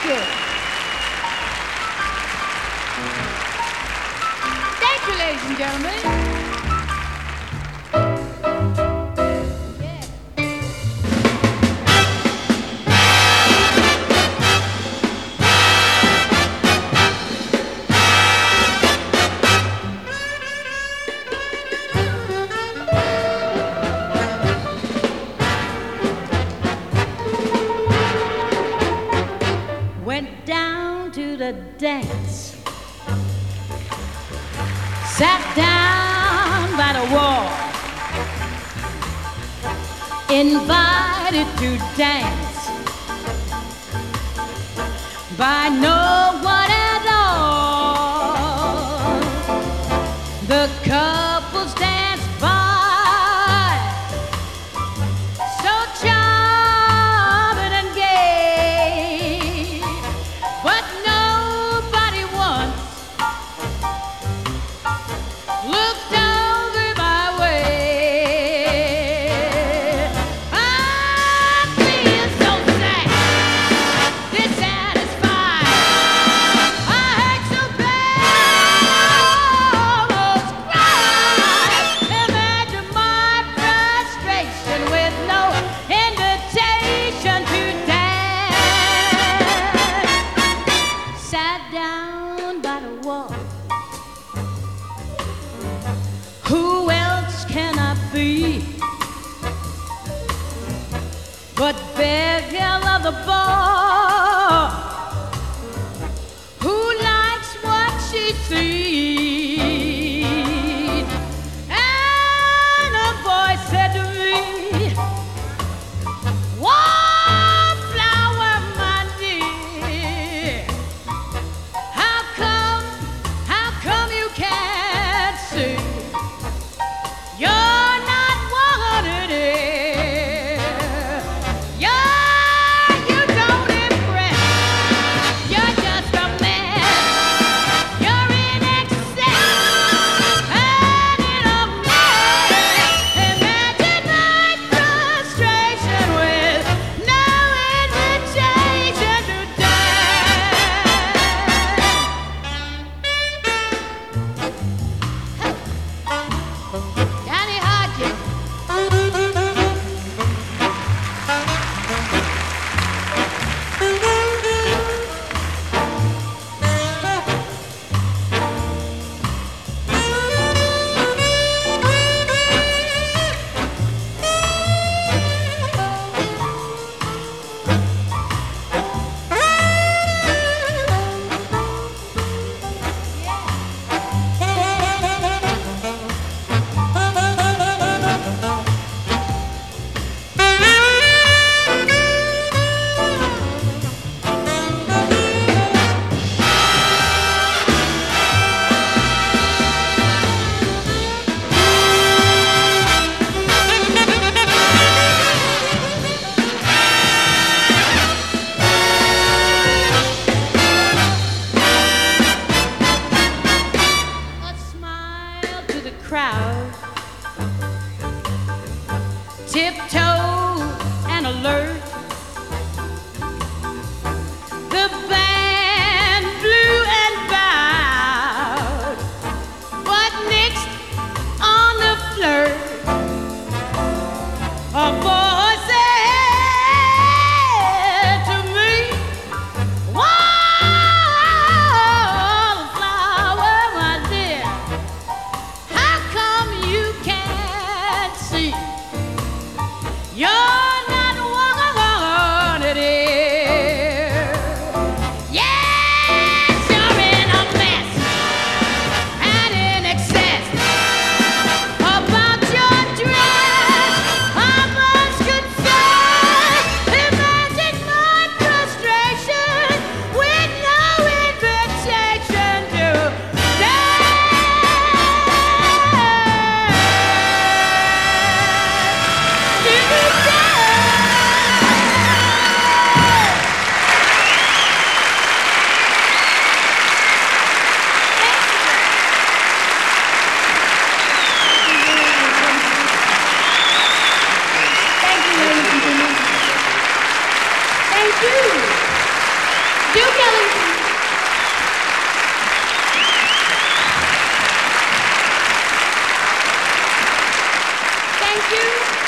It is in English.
you. Thank you, ladies and gentlemen. Went down to the dance, sat down by the wall, invited to dance by no one at all. The couples danced by, so charming and gay, but nobody once looked over my way. I feel so sad, dissatisfied. I hate so bad, almost cried. Imagine my frustration with no invitation to dance. Sat down by the wall. Who else can I be but Beviel of the bar, who likes what she sees? And a voice said to me, "Wallflower, my dear, how come you can't see? You're not wanted here. You don't impress. You're just a mess. You're in excess. you.